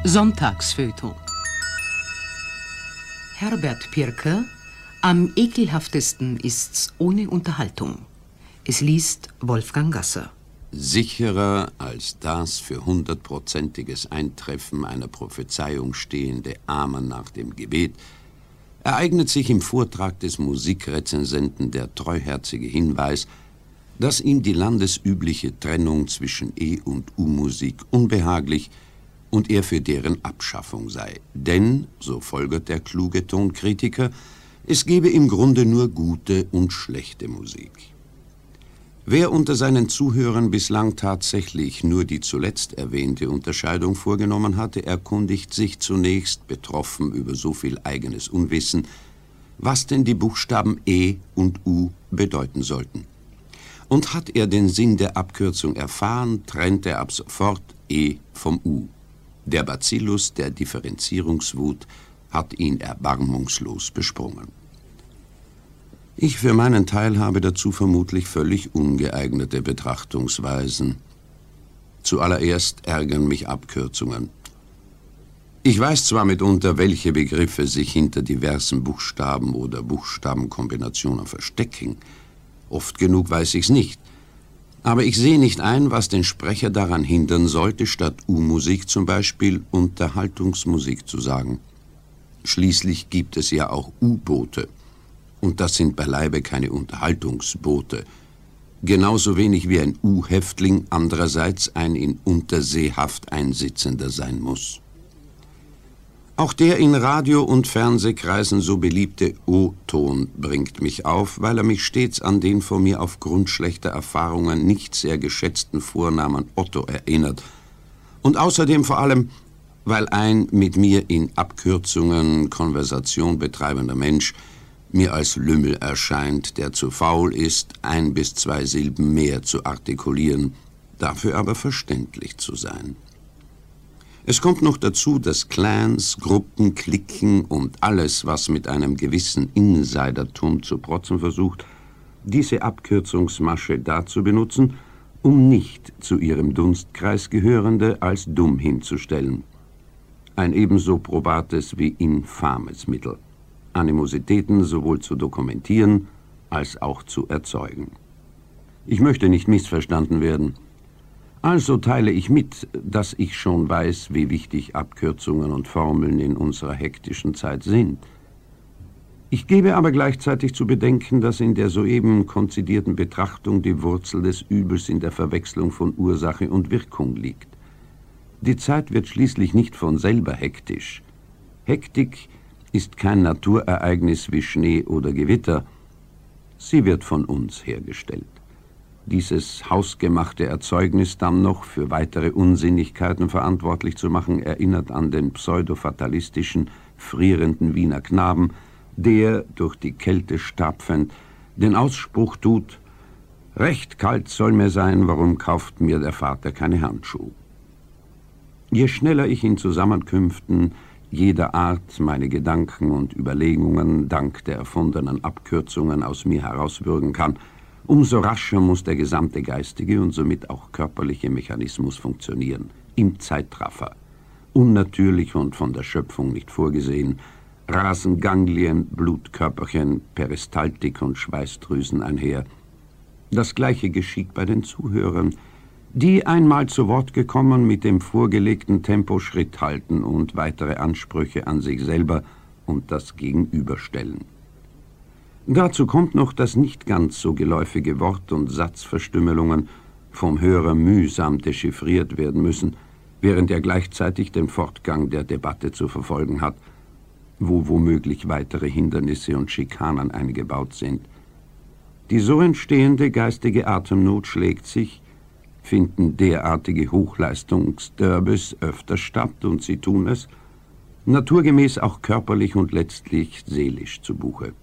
Sonntagsfeuilleton. Herbert Pirker, am ekelhaftesten ist's ohne Unterhaltung. Es liest Wolfgang Gasser. Sicherer als das für 100%iges Eintreffen einer Prophezeiung stehende Amen nach dem Gebet ereignet sich im Vortrag des Musikrezensenten der treuherzige Hinweis, dass ihm die landesübliche Trennung zwischen E- und U-Musik unbehaglich und er für deren Abschaffung sei. Denn, so folgert der kluge Tonkritiker, es gebe im Grunde nur gute und schlechte Musik. Wer unter seinen Zuhörern bislang tatsächlich nur die zuletzt erwähnte Unterscheidung vorgenommen hatte, erkundigt sich zunächst, betroffen über so viel eigenes Unwissen, was denn die Buchstaben E und U bedeuten sollten. Und hat er den Sinn der Abkürzung erfahren, trennt er ab sofort E vom U. Der Bacillus der Differenzierungswut hat ihn erbarmungslos besprungen. Ich für meinen Teil habe dazu vermutlich völlig ungeeignete Betrachtungsweisen. Zuallererst ärgern mich Abkürzungen. Ich weiß zwar mitunter, welche Begriffe sich hinter diversen Buchstaben oder Buchstabenkombinationen verstecken. Oft genug weiß ich's nicht. Aber ich sehe nicht ein, was den Sprecher daran hindern sollte, statt U-Musik zum Beispiel Unterhaltungsmusik zu sagen. Schließlich gibt es ja auch U-Boote. Und das sind beileibe keine Unterhaltungsboote. Genauso wenig wie ein U-Häftling andererseits ein in Unterseehaft Einsitzender sein muss. Auch der in Radio- und Fernsehkreisen so beliebte O-Ton bringt mich auf, weil er mich stets an den von mir aufgrund schlechter Erfahrungen nicht sehr geschätzten Vornamen Otto erinnert. Und außerdem vor allem, weil ein mit mir in Abkürzungen Konversation betreibender Mensch mir als Lümmel erscheint, der zu faul ist, 1 bis 2 Silben mehr zu artikulieren, dafür aber verständlich zu sein. Es kommt noch dazu, dass Clans, Gruppen, Cliquen und alles, was mit einem gewissen Insidertum zu protzen versucht, diese Abkürzungsmasche dazu benutzen, um nicht zu ihrem Dunstkreis Gehörende als dumm hinzustellen. Ein ebenso probates wie infames Mittel, Animositäten sowohl zu dokumentieren als auch zu erzeugen. Ich möchte nicht missverstanden werden. Also teile ich mit, dass ich schon weiß, wie wichtig Abkürzungen und Formeln in unserer hektischen Zeit sind. Ich gebe aber gleichzeitig zu bedenken, dass in der soeben konzidierten Betrachtung die Wurzel des Übels in der Verwechslung von Ursache und Wirkung liegt. Die Zeit wird schließlich nicht von selber hektisch. Hektik ist kein Naturereignis wie Schnee oder Gewitter. Sie wird von uns hergestellt. Dieses hausgemachte Erzeugnis dann noch für weitere Unsinnigkeiten verantwortlich zu machen, erinnert an den pseudofatalistischen, frierenden Wiener Knaben, der, durch die Kälte stapfend, den Ausspruch tut: »Recht kalt soll mir sein, warum kauft mir der Vater keine Handschuhe?« Je schneller ich in Zusammenkünften jeder Art meine Gedanken und Überlegungen dank der erfundenen Abkürzungen aus mir herauswürgen kann, umso rascher muss der gesamte geistige und somit auch körperliche Mechanismus funktionieren, im Zeitraffer. Unnatürlich und von der Schöpfung nicht vorgesehen, rasen Ganglien, Blutkörperchen, Peristaltik und Schweißdrüsen einher. Das Gleiche geschieht bei den Zuhörern, die einmal zu Wort gekommen mit dem vorgelegten Tempo Schritt halten und weitere Ansprüche an sich selber und das Gegenüber stellen. Dazu kommt noch, dass nicht ganz so geläufige Wort- und Satzverstümmelungen vom Hörer mühsam dechiffriert werden müssen, während er gleichzeitig den Fortgang der Debatte zu verfolgen hat, wo womöglich weitere Hindernisse und Schikanen eingebaut sind. Die so entstehende geistige Atemnot schlägt sich, finden derartige Hochleistungsderbys öfter statt, und sie tun es, naturgemäß auch körperlich und letztlich seelisch zu Buche.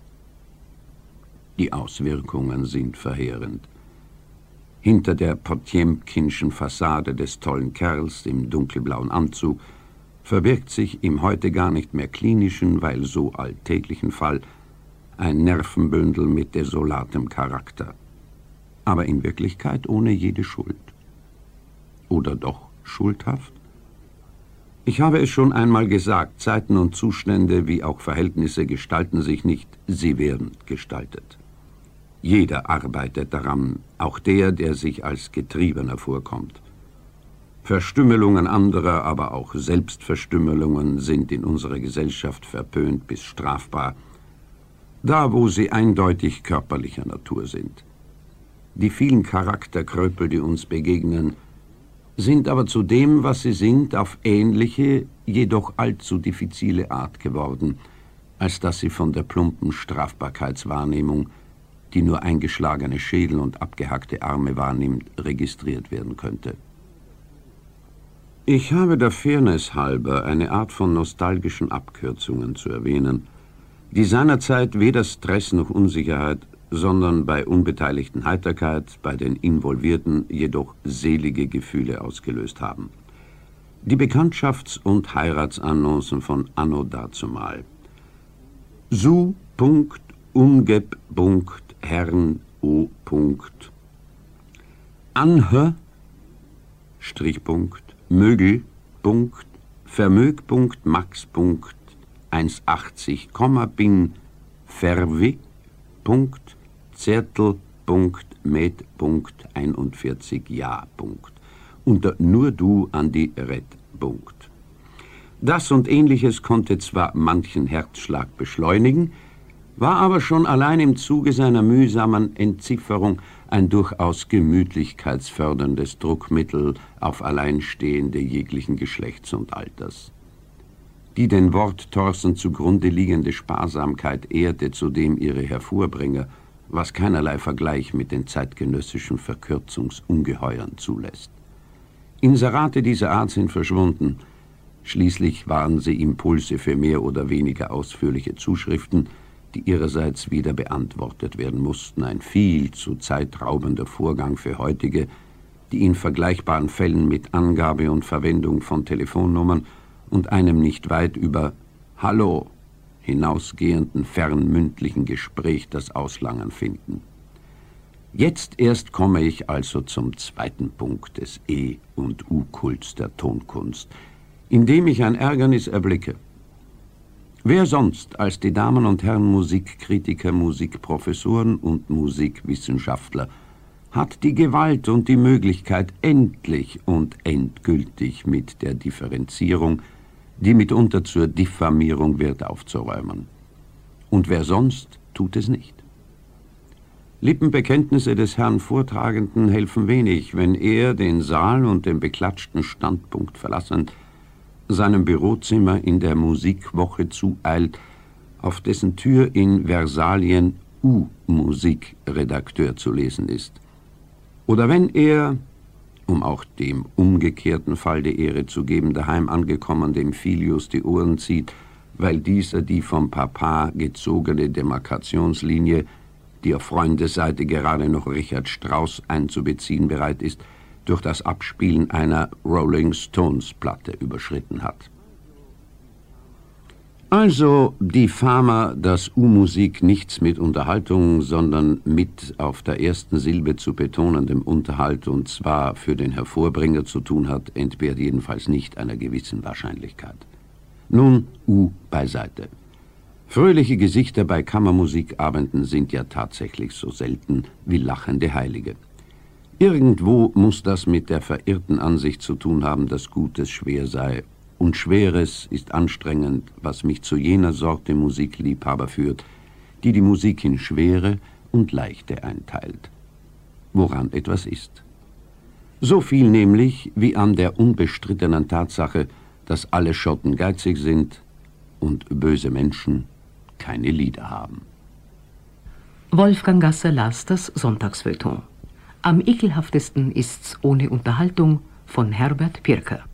Die Auswirkungen sind verheerend. Hinter der Potjemkinschen Fassade des tollen Kerls im dunkelblauen Anzug verbirgt sich im heute gar nicht mehr klinischen, weil so alltäglichen Fall ein Nervenbündel mit desolatem Charakter. Aber in Wirklichkeit ohne jede Schuld. Oder doch schuldhaft? Ich habe es schon einmal gesagt, Zeiten und Zustände wie auch Verhältnisse gestalten sich nicht, sie werden gestaltet. Jeder arbeitet daran, auch der, der sich als Getriebener vorkommt. Verstümmelungen anderer, aber auch Selbstverstümmelungen sind in unserer Gesellschaft verpönt bis strafbar, da wo sie eindeutig körperlicher Natur sind. Die vielen Charakterkröpel, die uns begegnen, sind aber zu dem, was sie sind, auf ähnliche, jedoch allzu diffizile Art geworden, als dass sie von der plumpen Strafbarkeitswahrnehmung, die nur eingeschlagene Schädel und abgehackte Arme wahrnimmt, registriert werden könnte. Ich habe der Fairness halber eine Art von nostalgischen Abkürzungen zu erwähnen, die seinerzeit weder Stress noch Unsicherheit, sondern bei Unbeteiligten Heiterkeit, bei den Involvierten jedoch selige Gefühle ausgelöst haben. Die Bekanntschafts- und Heiratsannoncen von anno dazumal. Su. Ungeb. Herrn O. Anhö. Strichpunkt. Mögel. Vermög. Max. 1,80, bin. Verwi. Zertel. Med. 41 Ja. Unter nur du an die Red. Das und Ähnliches konnte zwar manchen Herzschlag beschleunigen, war aber schon allein im Zuge seiner mühsamen Entzifferung ein durchaus gemütlichkeitsförderndes Druckmittel auf Alleinstehende jeglichen Geschlechts und Alters. Die den Worttorsen zugrunde liegende Sparsamkeit ehrte zudem ihre Hervorbringer, was keinerlei Vergleich mit den zeitgenössischen Verkürzungsungeheuern zulässt. Inserate dieser Art sind verschwunden. Schließlich waren sie Impulse für mehr oder weniger ausführliche Zuschriften, die ihrerseits wieder beantwortet werden mussten, ein viel zu zeitraubender Vorgang für heutige, die in vergleichbaren Fällen mit Angabe und Verwendung von Telefonnummern und einem nicht weit über Hallo hinausgehenden fernmündlichen Gespräch das Auslangen finden. Jetzt erst komme ich also zum zweiten Punkt des E- und U-Kults der Tonkunst, in dem ich ein Ärgernis erblicke. Wer sonst als die Damen und Herren Musikkritiker, Musikprofessoren und Musikwissenschaftler hat die Gewalt und die Möglichkeit, endlich und endgültig mit der Differenzierung, die mitunter zur Diffamierung wird, aufzuräumen. Und wer sonst tut es nicht? Lippenbekenntnisse des Herrn Vortragenden helfen wenig, wenn er, den Saal und den beklatschten Standpunkt verlassend, seinem Bürozimmer in der Musikwoche zueilt, auf dessen Tür in Versalien U-Musik-Redakteur zu lesen ist. Oder wenn er, um auch dem umgekehrten Fall die Ehre zu geben, daheim angekommen dem Filius die Ohren zieht, weil dieser die vom Papa gezogene Demarkationslinie, die auf Freundesseite gerade noch Richard Strauss einzubeziehen bereit ist, durch das Abspielen einer Rolling Stones Platte überschritten hat. Also die Fama, dass U-Musik nichts mit Unterhaltung, sondern mit auf der ersten Silbe zu betonendem Unterhalt, und zwar für den Hervorbringer, zu tun hat, entbehrt jedenfalls nicht einer gewissen Wahrscheinlichkeit. Nun U beiseite. Fröhliche Gesichter bei Kammermusikabenden sind ja tatsächlich so selten wie lachende Heilige. Irgendwo muss das mit der verirrten Ansicht zu tun haben, dass Gutes schwer sei. Und Schweres ist anstrengend, was mich zu jener Sorte Musikliebhaber führt, die die Musik in Schwere und Leichte einteilt. Woran etwas ist. So viel nämlich wie an der unbestrittenen Tatsache, dass alle Schotten geizig sind und böse Menschen keine Lieder haben. Wolfgang Gasser las das Sonntagsfeuilleton. Am ekelhaftesten ist's ohne Unterhaltung von Herbert Pirker.